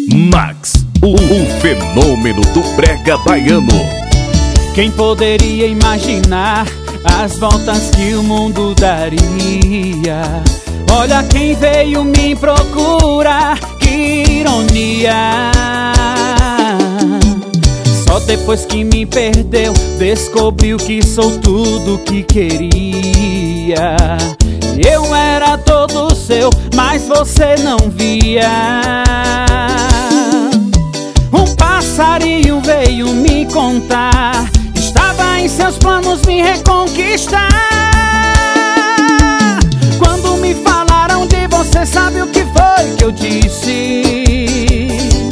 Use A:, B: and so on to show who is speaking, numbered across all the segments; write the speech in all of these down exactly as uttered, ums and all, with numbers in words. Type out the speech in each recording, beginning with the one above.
A: Max, o, o fenômeno do brega baiano.
B: Quem poderia imaginar as voltas que o mundo daria? Olha quem veio me procurar, que ironia. Só depois que me perdeu, descobriu que sou tudo que queria. Eu era todo seu, mas você não via. Um passarinho veio me contar, estava em seus planos me reconquistar. Quando me falaram de você, sabe o que foi que eu disse?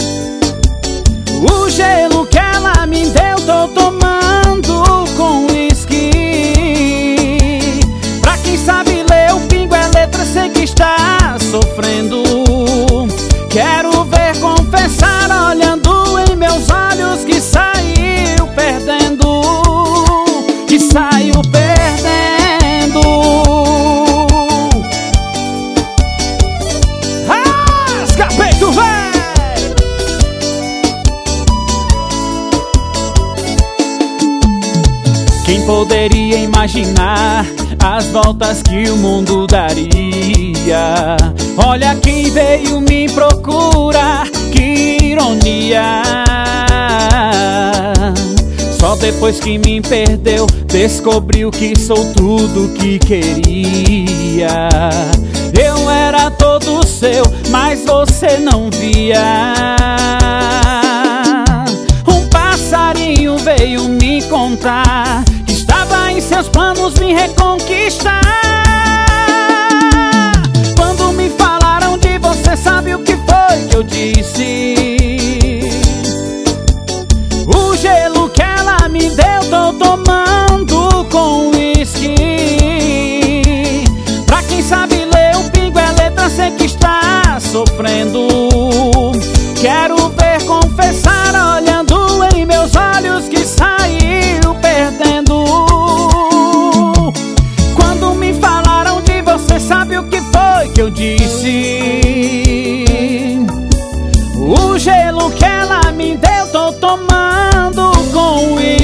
B: O gelo que ela me deu, tô tomando com uísque. Pra quem sabe ler o pingo é letra, sei que está sofrendo. Quero ver confessar, olhando em meus olhos, que saiu perdendo, que saiu perdendo. Rasga peito, véi! Quem poderia imaginar as voltas que o mundo daria? Olha quem veio me procurar, que ironia. Só depois que me perdeu, descobriu que sou tudo que queria. Eu era todo seu, mas você não via. Um passarinho veio me contar que estava em seus planos me reconquistar. Quando me falaram de você, sabe o que foi que eu disse? O gelo que ela me deu, tô tomando com uísque. Pra quem sabe ler o pingo é letra, sei que está sofrendo. Quero ver confessar, olhando em meus olhos, que saiu perdendo. Quando me falaram de você, sabe o que foi que eu disse? O gelo que ela me deu, tô tomando com uísque.